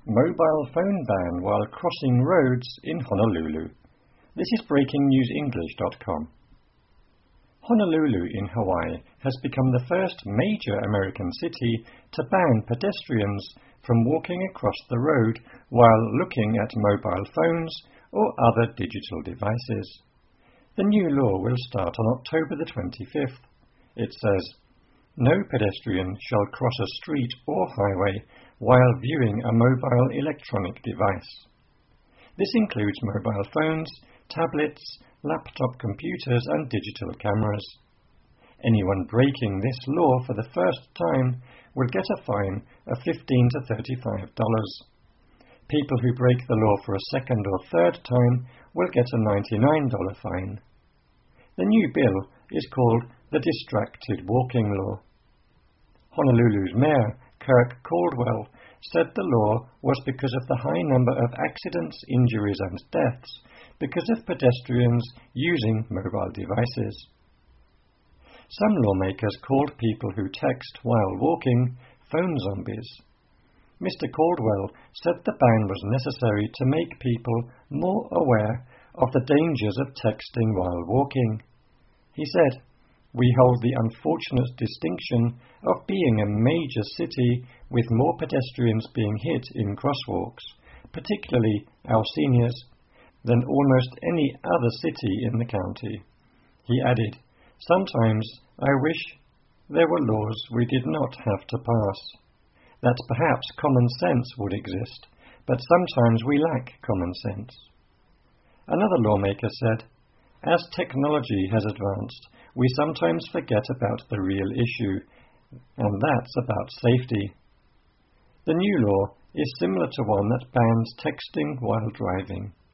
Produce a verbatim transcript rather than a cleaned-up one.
Mobile phone ban while crossing roads in Honolulu. This is breaking news english dot com. Honolulu in Hawaii has become the first major American city to ban pedestrians from walking across the road while looking at mobile phones or other digital devices. The new law will start on October the twenty-fifth. It says, "No pedestrian shall cross a street or highway while viewing a mobile electronic device." This includes mobile phones, tablets, laptop computers and digital cameras. Anyone breaking this law for the first time will get a fine of fifteen to thirty-five dollars. People who break the law for a second or third time will get a ninety-nine dollars fine. The new bill is called the Distracted Walking Law. Honolulu's mayor, Kirk Caldwell, said the law was because of the high number of accidents, injuries and deaths because of pedestrians using mobile devices. Some lawmakers called people who text while walking phone zombies. Mister Caldwell said the ban was necessary to make people more aware of the dangers of texting while walking. He said, "We hold the unfortunate distinction of being a major city with more pedestrians being hit in crosswalks, particularly our seniors, than almost any other city in the county." He added, "Sometimes I wish there were laws we did not have to pass. That perhaps common sense would exist, but sometimes we lack common sense." Another lawmaker said, "As technology has advanced, we sometimes forget about the real issue, and that's about safety." The new law is similar to one that bans texting while driving.